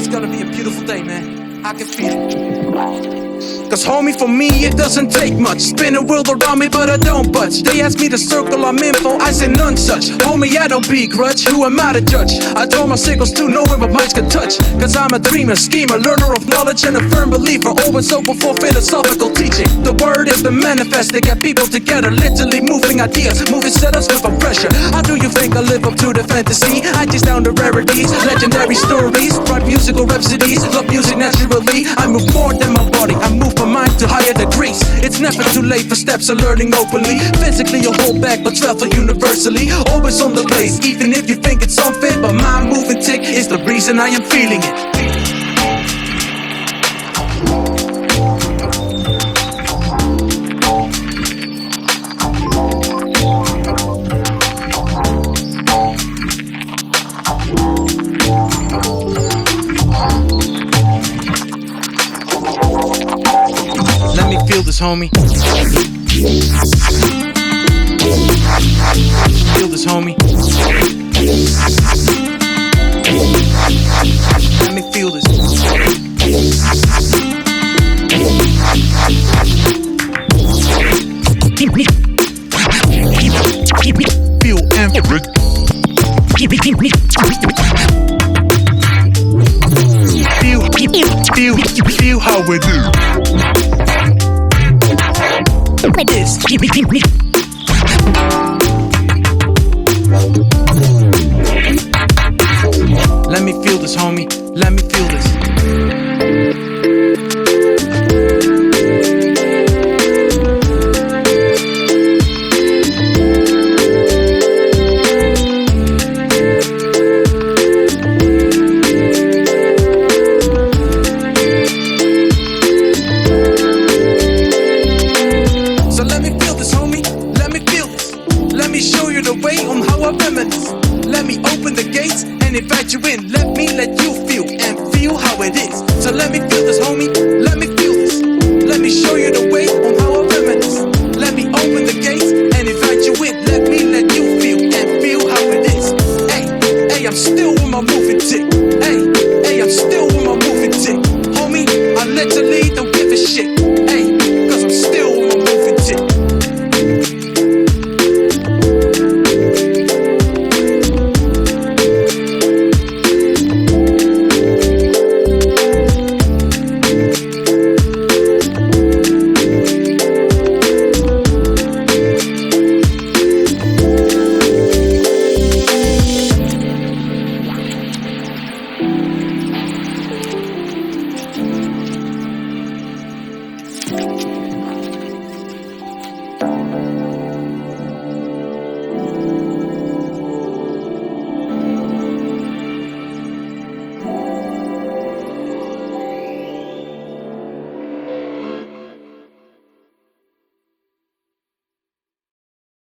Today's gonna be a beautiful day, man. I can feel it. Cause homie, for me it doesn't take much. Spin a world around me but I don't budge. They ask me to circle I'm info, I say none such. Homie, I don't begrudge, who am I to judge? I draw my signals to know where my minds can touch. Cause I'm a dreamer, schemer, learner of knowledge and a firm believer. Always open for philosophical teaching. The word has been manifested, get people together. Literally moving ideas, moving setups with a pressure. How do you think I live up to the fantasy? I chase down the rarities, legendary stories, write musical rhapsodies, love music naturally. I move more than my body, I move my mind to higher degrees. It's never too late for steps of learning openly. Physically you hold back but travel universally. Always on the place, even if you think it's unfit. But my moving tick is the reason I am feeling it. Let me feel this, homie. Feel this, homie. Let me feel this. Feel ambergrit. Feel how we do. This. Let me feel this, homie. Let me feel this. So let me feel this, homie. Let me feel this. Let me show you the way on how I reminisce. Let me open the gates and invite you in. Let me let you feel and feel how it is. So let me feel this, homie. Let me feel this. Let me show you the way.